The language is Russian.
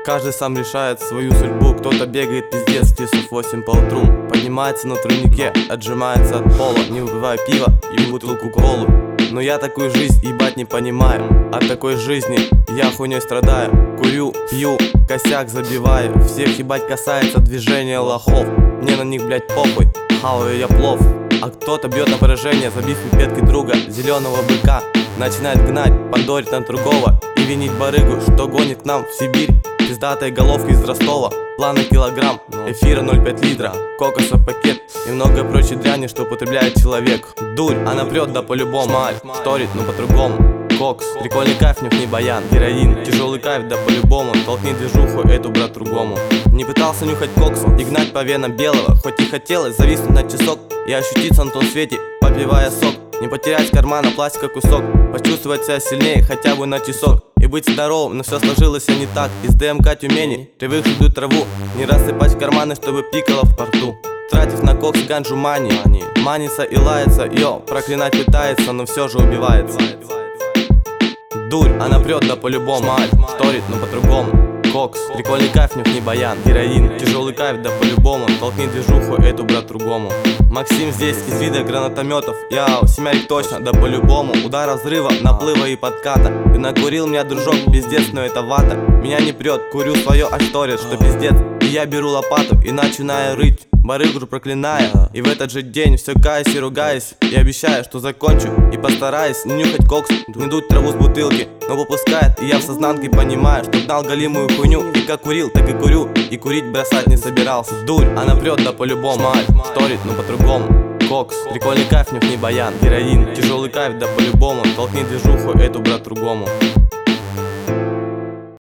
Каждый сам решает свою судьбу. Кто-то бегает пиздец в часов 8 по утру, поднимается на турнике, отжимается от пола, не выпивая пива и бутылку колы. Но я такую жизнь ебать не понимаю. От такой жизни я хуйней страдаю. Курю, пью, косяк забиваю. Всех ебать касается движения лохов. Мне на них блять похуй, хаваю я плов. А кто-то бьет на поражение, забив пипеткой друга, зеленого быка. Начинает гнать, подорить на другого и винить барыгу, что гонит к нам в Сибирь. Пиздатой головки из Ростова, планы килограмм, эфира 0,5 литра, кокоса пакет и многое прочей дряни, что употребляет человек. Дурь, она прет да по-любому, маль, вторит, но по-другому. Кокс, прикольный кайф, не баян, героин, тяжелый кайф да по-любому. Толкни движуху эту брат другому. Не пытался нюхать коксу и гнать по венам белого, хоть и хотелось зависнуть на часок и ощутиться на том свете, попивая сок. Не потерять с кармана пластика кусок, почувствовать себя сильнее хотя бы на часок. И быть здоровым, но все сложилось не так. Из ДМК Тюмени, привык ждут траву, не рассыпать в карманы, чтобы пикало в порту. Тратив на кокс ганджу мани, манится и лается, йо, проклинать пытается, но все же убивается. Дурь, она прет да по-любому, маль, вторит, но по-другому. Кокс, прикольный кайф, не баян, героин, тяжелый кайф да по-любому. Толкни движуху эту брат другому. Максим здесь из вида гранатометов. Яу, семярик точно, да по-любому. Удар разрыва, наплыва и подката. Ты накурил меня, дружок, пиздец, но это вата. Меня не прет, курю свое, аж торит, что пиздец. И я беру лопату и начинаю рыть, барыгу проклиная. И в этот же день все каюсь и ругаюсь, и обещаю, что закончу и постараюсь не нюхать кокс, не дуть траву с бутылки. Но выпускает, и я в сознанке понимаю, что гнал галимую хуйню. И как курил, так и курю, и курить бросать не собирался. Дурь, она прет да по-любому, маль, вторит, но по-другому. Кокс, прикольный кайф, не баян, героин, тяжелый кайф да по-любому. Толкни движуху эту брат другому.